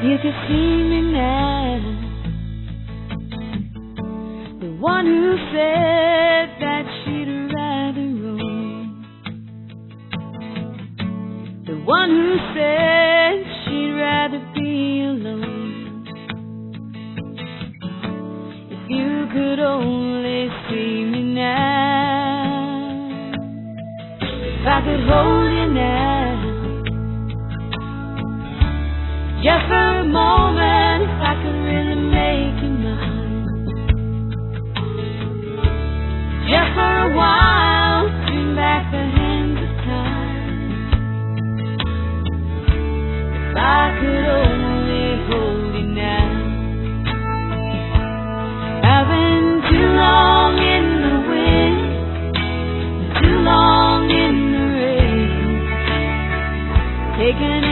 You can see me now, the one who said that she'd rather roam, the one who said she'd rather be alone. If you could only see me now, if I could hold you now, just for a moment, if I could really make you mine, just for a while, bring back the hands of time. If I could only hold you now. I've been too long in the wind, too long in the rain, taking